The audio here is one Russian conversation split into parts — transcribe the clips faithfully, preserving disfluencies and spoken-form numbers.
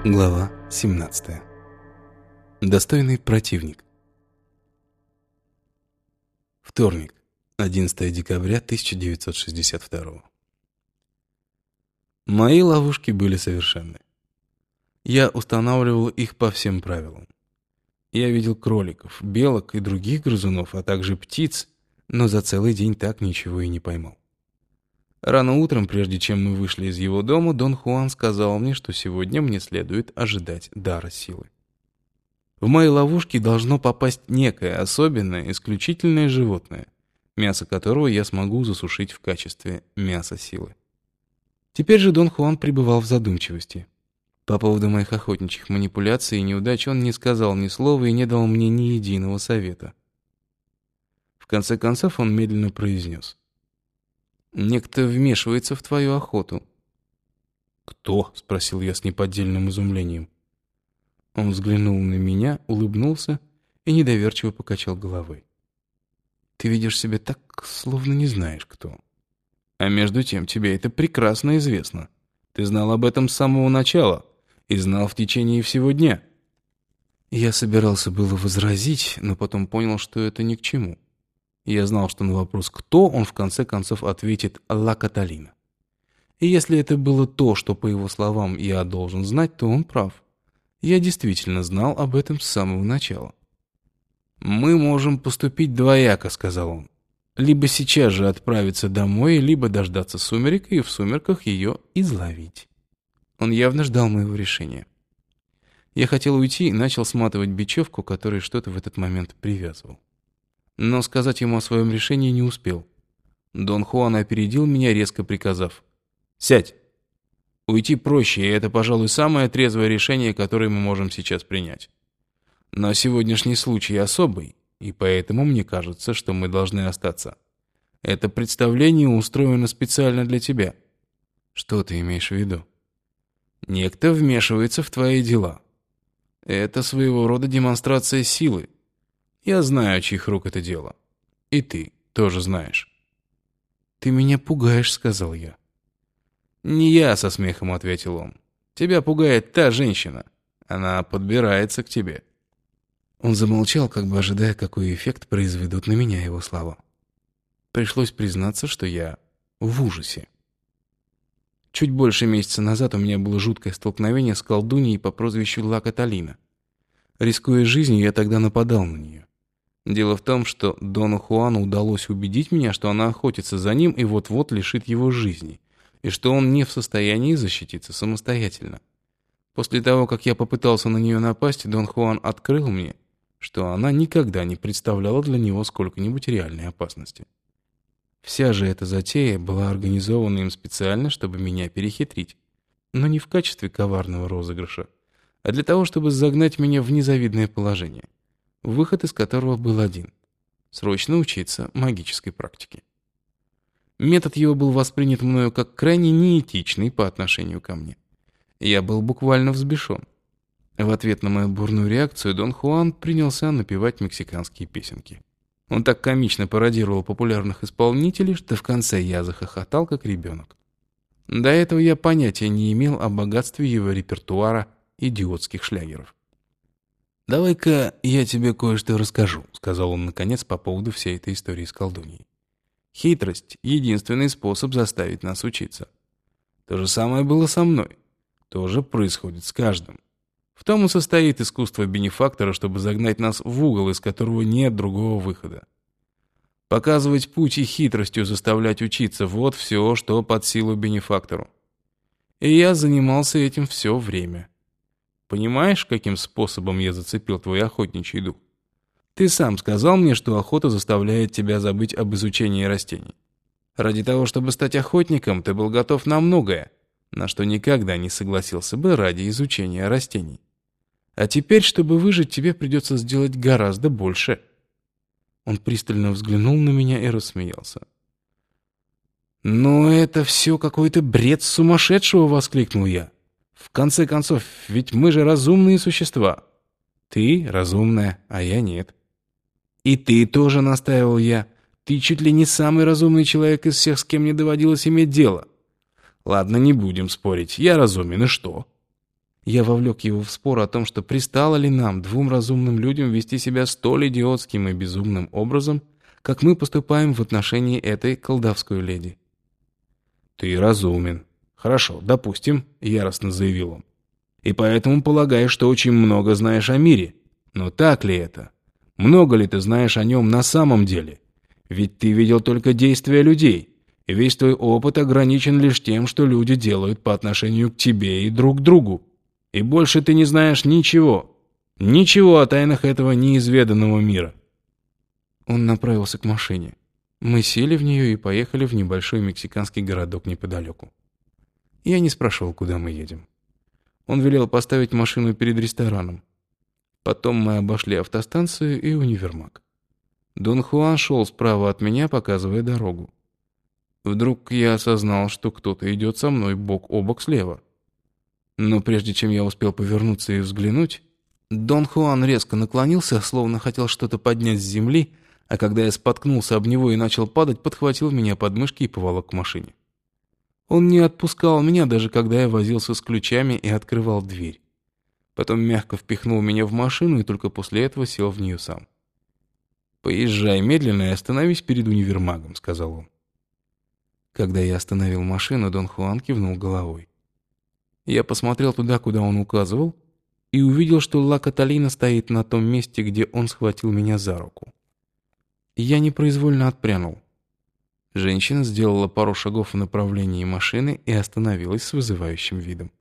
Глава семнадцатая. Достойный противник. Вторник, одиннадцатое декабря тысяча девятьсот шестьдесят второго. Мои ловушки были совершенны. Я устанавливал их по всем правилам. Я видел кроликов, белок и других грызунов, а также птиц, но за целый день так ничего и не поймал. Рано утром, прежде чем мы вышли из его дома, Дон Хуан сказал мне, что сегодня мне следует ожидать дара силы. В мои ловушки должно попасть некое особенное, исключительное животное, мясо которого я смогу засушить в качестве мяса силы. Теперь же Дон Хуан пребывал в задумчивости. По поводу моих охотничьих манипуляций и неудач он не сказал ни слова и не дал мне ни единого совета. В конце концов он медленно произнес: «Некто вмешивается в твою охоту». «Кто?» — спросил я с неподдельным изумлением. Он взглянул на меня, улыбнулся и недоверчиво покачал головой. «Ты ведешь себя так, словно не знаешь, кто. А между тем тебе это прекрасно известно. Ты знал об этом с самого начала и знал в течение всего дня». Я собирался было возразить, но потом понял, что это ни к чему. Я знал, что на вопрос «кто?» он в конце концов ответит «Ла Каталина». И если это было то, что, по его словам, я должен знать, то он прав. Я действительно знал об этом с самого начала. «Мы можем поступить двояко», — сказал он. «Либо сейчас же отправиться домой, либо дождаться сумерек и в сумерках ее изловить». Он явно ждал моего решения. Я хотел уйти и начал сматывать бечевку, которой что-то в этот момент привязывал. Но сказать ему о своем решении не успел. Дон Хуан опередил меня, резко приказав: «Сядь! Уйти проще, и это, пожалуй, самое трезвое решение, которое мы можем сейчас принять. Но сегодняшний случай особый, и поэтому мне кажется, что мы должны остаться. Это представление устроено специально для тебя». «Что ты имеешь в виду?» «Некто вмешивается в твои дела. Это своего рода демонстрация силы. Я знаю, чьих рук это дело. И ты тоже знаешь». «Ты меня пугаешь», — сказал я. «Не я», — со смехом ответил он. «Тебя пугает та женщина. Она подбирается к тебе». Он замолчал, как бы ожидая, какой эффект произведут на меня его слова. Пришлось признаться, что я в ужасе. Чуть больше месяца назад у меня было жуткое столкновение с колдуньей по прозвищу Ла Каталина. Рискуя жизнью, я тогда нападал на нее. Дело в том, что Дону Хуану удалось убедить меня, что она охотится за ним и вот-вот лишит его жизни, и что он не в состоянии защититься самостоятельно. После того, как я попытался на нее напасть, Дон Хуан открыл мне, что она никогда не представляла для него сколько-нибудь реальной опасности. Вся же эта затея была организована им специально, чтобы меня перехитрить, но не в качестве коварного розыгрыша, а для того, чтобы загнать меня в незавидное положение, выход из которого был один — срочно учиться магической практике. Метод его был воспринят мною как крайне неэтичный по отношению ко мне. Я был буквально взбешен. В ответ на мою бурную реакцию Дон Хуан принялся напевать мексиканские песенки. Он так комично пародировал популярных исполнителей, что в конце я захохотал, как ребенок. До этого я понятия не имел о богатстве его репертуара идиотских шлягеров. «Давай-ка я тебе кое-что расскажу», — сказал он наконец по поводу всей этой истории с колдуньей. «Хитрость — единственный способ заставить нас учиться. То же самое было со мной. То же происходит с каждым. В том и состоит искусство бенефактора, чтобы загнать нас в угол, из которого нет другого выхода. Показывать путь и хитростью заставлять учиться — вот все, что под силу бенефактору. И я занимался этим все время. Понимаешь, каким способом я зацепил твой охотничий дух? Ты сам сказал мне, что охота заставляет тебя забыть об изучении растений. Ради того, чтобы стать охотником, ты был готов на многое, на что никогда не согласился бы ради изучения растений. А теперь, чтобы выжить, тебе придется сделать гораздо больше». Он пристально взглянул на меня и рассмеялся. «Но это все какой-то бред сумасшедшего!» — воскликнул я. «В конце концов, ведь мы же разумные существа. Ты разумная, а я нет». «И ты тоже», — настаивал я. «Ты чуть ли не самый разумный человек из всех, с кем мне доводилось иметь дело. Ладно, не будем спорить. Я разумен, и что?» Я вовлек его в спор о том, что пристало ли нам, двум разумным людям, вести себя столь идиотским и безумным образом, как мы поступаем в отношении этой колдовской леди. «Ты разумен. Хорошо, допустим», — яростно заявил он. «И поэтому полагаешь, что очень много знаешь о мире. Но так ли это? Много ли ты знаешь о нем на самом деле? Ведь ты видел только действия людей, и весь твой опыт ограничен лишь тем, что люди делают по отношению к тебе и друг к другу. И больше ты не знаешь ничего. Ничего о тайнах этого неизведанного мира». Он направился к машине. Мы сели в нее и поехали в небольшой мексиканский городок неподалеку. Я не спрашивал, куда мы едем. Он велел поставить машину перед рестораном. Потом мы обошли автостанцию и универмаг. Дон Хуан шел справа от меня, показывая дорогу. Вдруг я осознал, что кто-то идет со мной бок о бок слева. Но прежде чем я успел повернуться и взглянуть, Дон Хуан резко наклонился, словно хотел что-то поднять с земли, а когда я споткнулся об него и начал падать, подхватил меня под мышки и поволок к машине. Он не отпускал меня, даже когда я возился с ключами и открывал дверь. Потом мягко впихнул меня в машину и только после этого сел в нее сам. «Поезжай медленно и остановись перед универмагом», — сказал он. Когда я остановил машину, Дон Хуан кивнул головой. Я посмотрел туда, куда он указывал, и увидел, что Ла Каталина стоит на том месте, где он схватил меня за руку. Я непроизвольно отпрянул. Женщина сделала пару шагов в направлении машины и остановилась с вызывающим видом.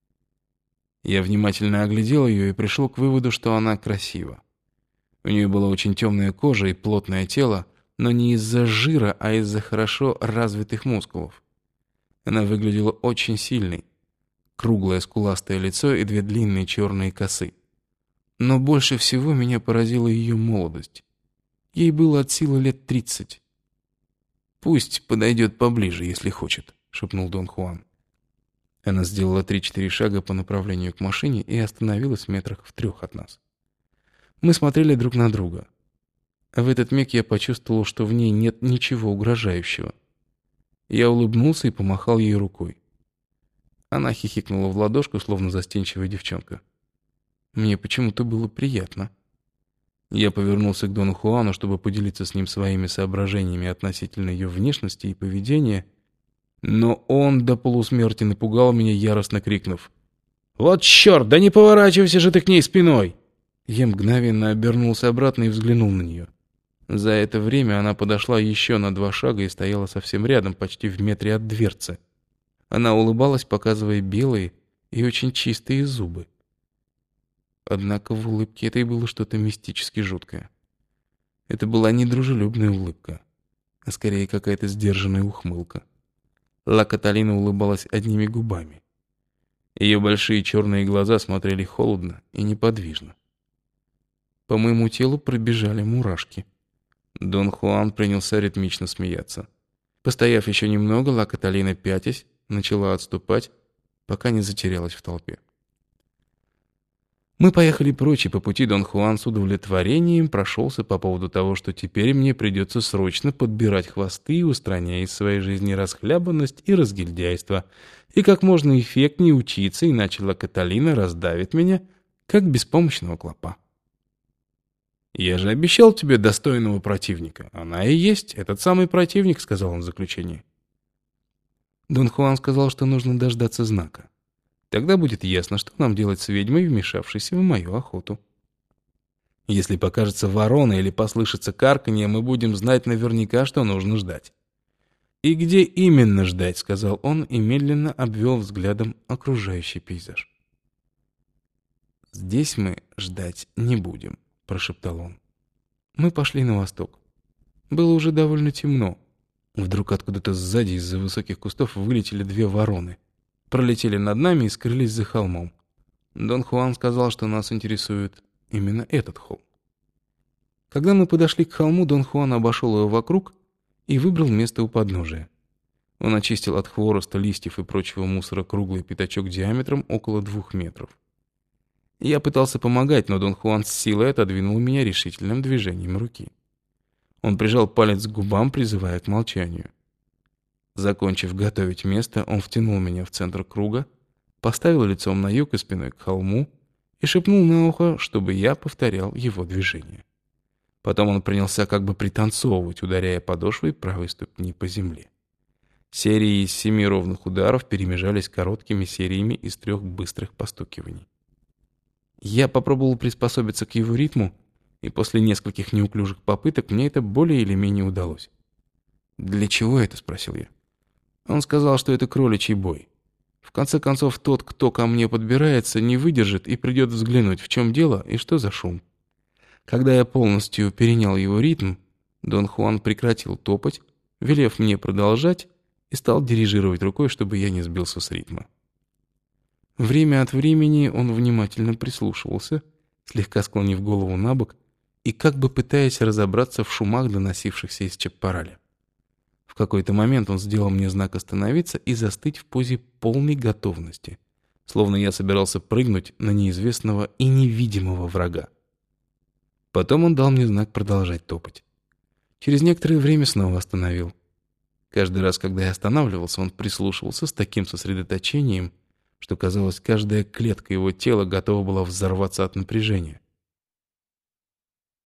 Я внимательно оглядел ее и пришел к выводу, что она красива. У нее была очень темная кожа и плотное тело, но не из-за жира, а из-за хорошо развитых мускулов. Она выглядела очень сильной. Круглое скуластое лицо и две длинные черные косы. Но больше всего меня поразила ее молодость. Ей было от силы лет тридцать. «Пусть подойдет поближе, если хочет», — шепнул Дон Хуан. Она сделала три-четыре шага по направлению к машине и остановилась в метрах в трех от нас. Мы смотрели друг на друга. В этот миг я почувствовал, что в ней нет ничего угрожающего. Я улыбнулся и помахал ей рукой. Она хихикнула в ладошку, словно застенчивая девчонка. Мне почему-то было приятно. Я повернулся к Дону Хуану, чтобы поделиться с ним своими соображениями относительно ее внешности и поведения, но он до полусмерти напугал меня, яростно крикнув: «Вот черт, да не поворачивайся же ты к ней спиной!» Я мгновенно обернулся обратно и взглянул на нее. За это время она подошла еще на два шага и стояла совсем рядом, почти в метре от дверцы. Она улыбалась, показывая белые и очень чистые зубы. Однако в улыбке этой было что-то мистически жуткое. Это была не дружелюбная улыбка, а скорее какая-то сдержанная ухмылка. Ла Каталина улыбалась одними губами. Ее большие черные глаза смотрели холодно и неподвижно. По моему телу пробежали мурашки. Дон Хуан принялся ритмично смеяться. Постояв еще немного, Ла Каталина, пятясь, начала отступать, пока не затерялась в толпе. Мы поехали прочь, и по пути Дон Хуан с удовлетворением прошелся по поводу того, что теперь мне придется срочно подбирать хвосты и устранять из своей жизни расхлябанность и разгильдяйство, и как можно эффектнее учиться, иначе Ла Каталина раздавит меня, как беспомощного клопа. «Я же обещал тебе достойного противника. Она и есть этот самый противник», — сказал он в заключении. Дон Хуан сказал, что нужно дождаться знака. Тогда будет ясно, что нам делать с ведьмой, вмешавшейся в мою охоту. Если покажется ворона или послышится карканье, мы будем знать наверняка, что нужно ждать. «И где именно ждать?» — сказал он и медленно обвел взглядом окружающий пейзаж. «Здесь мы ждать не будем», — прошептал он. Мы пошли на восток. Было уже довольно темно. Вдруг откуда-то сзади из-за высоких кустов вылетели две вороны. Пролетели над нами и скрылись за холмом. Дон Хуан сказал, что нас интересует именно этот холм. Когда мы подошли к холму, Дон Хуан обошел его вокруг и выбрал место у подножия. Он очистил от хвороста, листьев и прочего мусора круглый пятачок диаметром около двух метров. Я пытался помогать, но Дон Хуан с силой отодвинул меня решительным движением руки. Он прижал палец к губам, призывая к молчанию. Закончив готовить место, он втянул меня в центр круга, поставил лицом на юг и спиной к холму и шепнул на ухо, чтобы я повторял его движение. Потом он принялся как бы пританцовывать, ударяя подошвой правой ступни по земле. Серии из семи ровных ударов перемежались короткими сериями из трех быстрых постукиваний. Я попробовал приспособиться к его ритму, и после нескольких неуклюжих попыток мне это более или менее удалось. «Для чего это?» — спросил я. Он сказал, что это кроличий бой. В конце концов, тот, кто ко мне подбирается, не выдержит и придет взглянуть, в чем дело и что за шум. Когда я полностью перенял его ритм, Дон Хуан прекратил топать, велев мне продолжать, и стал дирижировать рукой, чтобы я не сбился с ритма. Время от времени он внимательно прислушивался, слегка склонив голову на бок и как бы пытаясь разобраться в шумах, доносившихся из Чаппараля. В какой-то момент он сделал мне знак остановиться и застыть в позе полной готовности, словно я собирался прыгнуть на неизвестного и невидимого врага. Потом он дал мне знак продолжать топать. Через некоторое время снова остановил. Каждый раз, когда я останавливался, он прислушивался с таким сосредоточением, что, казалось, каждая клетка его тела готова была взорваться от напряжения.